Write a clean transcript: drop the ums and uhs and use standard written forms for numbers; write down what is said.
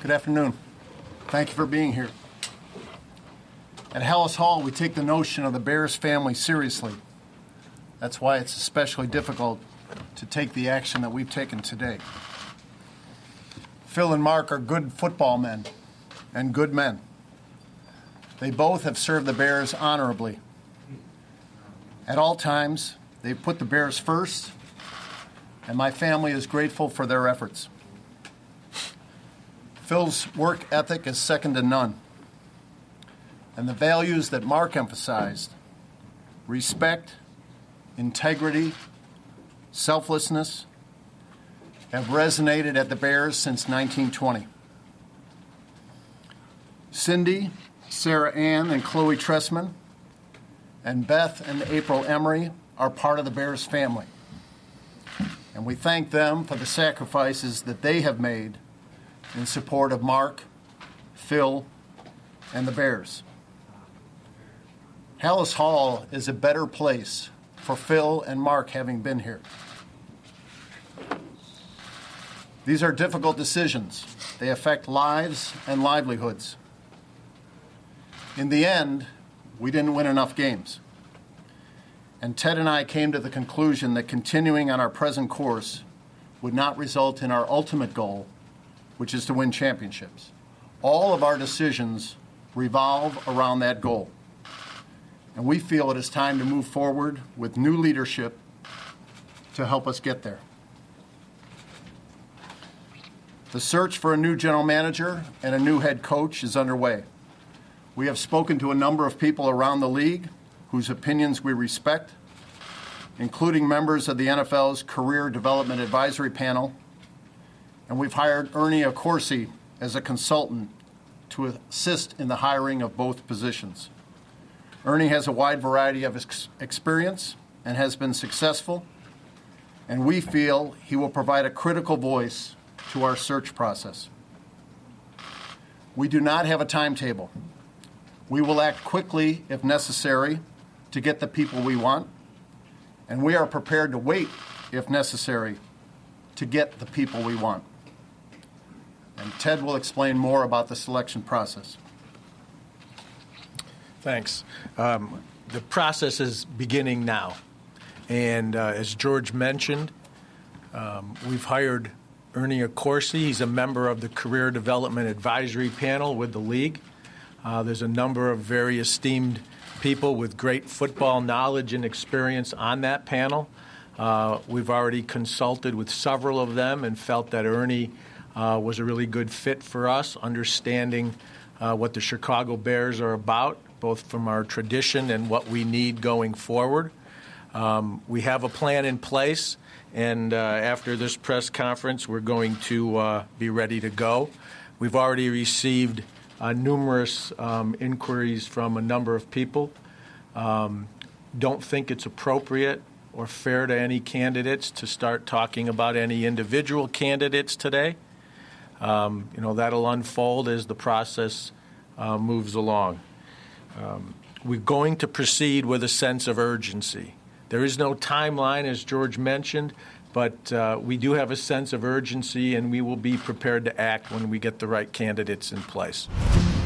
Good afternoon. Thank you for being here. At Halas Hall, we take the notion of the Bears family seriously. That's why it's especially difficult to take the action that we've taken today. Phil and Mark are good football men and good men. They both have served the Bears honorably. At all times, they've put the Bears first, and my family is grateful for their efforts. Phil's work ethic is second to none. And the values that Mark emphasized, respect, integrity, selflessness, have resonated at the Bears since 1920. Cindy, Sarah Ann, and Chloe Tressman, and Beth and April Emery are part of the Bears family. And we thank them for the sacrifices that they have made in support of Mark, Phil, and the Bears. Halas Hall is a better place for Phil and Mark having been here. These are difficult decisions. They affect lives and livelihoods. In the end, we didn't win enough games. And Ted and I came to the conclusion that continuing on our present course would not result in our ultimate goal, which is to win championships. All of our decisions revolve around that goal. And we feel it is time to move forward with new leadership to help us get there. The search for a new general manager and a new head coach is underway. We have spoken to a number of people around the league whose opinions we respect, including members of the NFL's Career Development Advisory Panel, and we've hired Ernie Accorsi as a consultant to assist in the hiring of both positions. Ernie has a wide variety of experience and has been successful, and we feel he will provide a critical voice to our search process. We do not have a timetable. We will act quickly if necessary to get the people we want, and we are prepared to wait if necessary to get the people we want. And Ted will explain more about the selection process. Thanks. The process is beginning now. And as George mentioned, we've hired Ernie Accorsi. He's a member of the Career Development Advisory Panel with the league. There's a number of very esteemed people with great football knowledge and experience on that panel. We've already consulted with several of them and felt that Ernie was a really good fit for us, understanding what the Chicago Bears are about, both from our tradition and what we need going forward. We have a plan in place, and after this press conference, we're going to be ready to go. We've already received numerous inquiries from a number of people. Don't think it's appropriate or fair to any candidates to start talking about any individual candidates today. That'll unfold as the process moves along. We're going to proceed with a sense of urgency. There is no timeline, as George mentioned, but we do have a sense of urgency, and we will be prepared to act when we get the right candidates in place.